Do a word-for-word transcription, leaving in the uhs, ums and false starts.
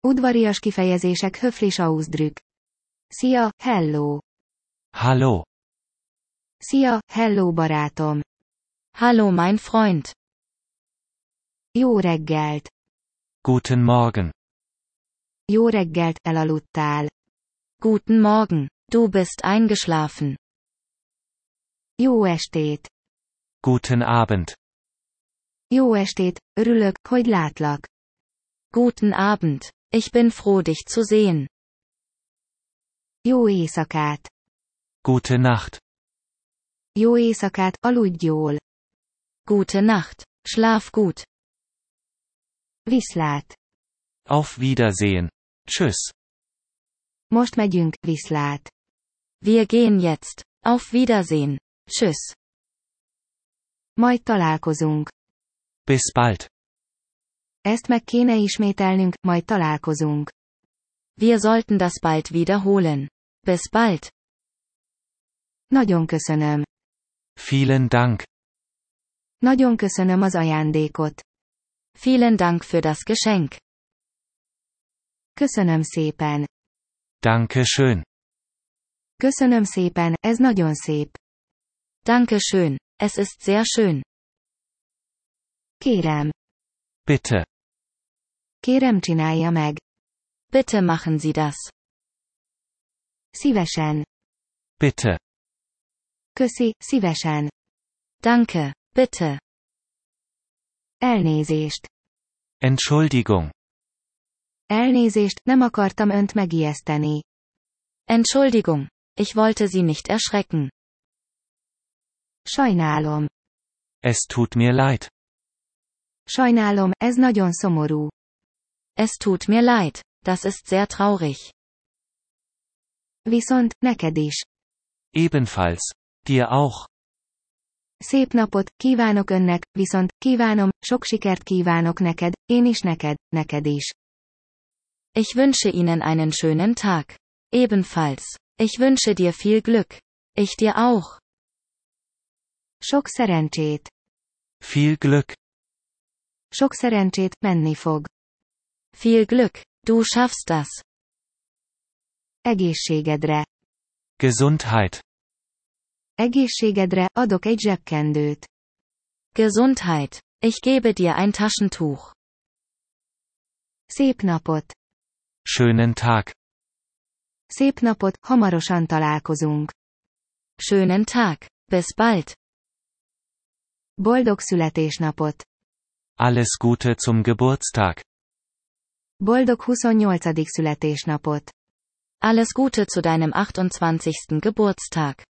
Udvarias kifejezések höflich Ausdruck. Szia, hello. Hallo. Szia, hello barátom. Hallo mein Freund. Jó reggelt. Guten Morgen. Jó reggelt, elaludtál. Guten Morgen, du bist eingeschlafen. Jó estét. Guten Abend. Jó estét, örülök, hogy látlak. Guten Abend, ich bin froh dich zu sehen. Jó éjszakát. Gute Nacht. Jó éjszakát, aludj jól. Gute Nacht, schlaf gut. Viszlát. Auf Wiedersehen. Tschüss. Most megyünk, viszlát. Wir gehen jetzt. Auf Wiedersehen. Tschüss. Majd találkozunk. Bis bald. Ezt meg kéne ismételnünk, majd találkozunk. Wir sollten das bald wiederholen. Bis bald. Nagyon köszönöm. Vielen Dank. Nagyon köszönöm az ajándékot. Vielen Dank für das Geschenk. Köszönöm szépen. Danke schön. Köszönöm szépen, ez nagyon szép. Danke schön, es ist sehr schön. Kérem. Bitte. Kérem csinálja meg. Bitte machen Sie das. Szívesen. Bitte. Köszi, szívesen. Danke, bitte. Elnézést. Entschuldigung. Elnézést, nem akartam önt megijeszteni. Entschuldigung, ich wollte Sie nicht erschrecken. Sajnálom. Es tut mir leid. Sajnálom, ez nagyon szomorú. Es tut mir leid, das ist sehr traurig. Viszont, neked is. Ebenfalls. Dir auch. Szép napot, kívánok önnek, viszont, kívánom, sok sikert kívánok neked, én is neked, neked is. Ich wünsche Ihnen einen schönen Tag. Ebenfalls. Ich wünsche dir viel Glück. Ich dir auch. Sok szerencsét. Viel Glück. Sok szerencsét, menni fog. Viel Glück, du schaffst das. Egészségedre. Gesundheit. Egészségedre, adok egy zsebkendőt. Gesundheit, ich gebe dir ein Taschentuch. Szép napot. Schönen Tag. Szép napot, hamarosan találkozunk. Schönen Tag, bis bald. Boldog születésnapot. Alles Gute zum Geburtstag. Boldog huszonnyolcadik születésnapot. Alles Gute zu deinem achtundzwanzigsten Geburtstag.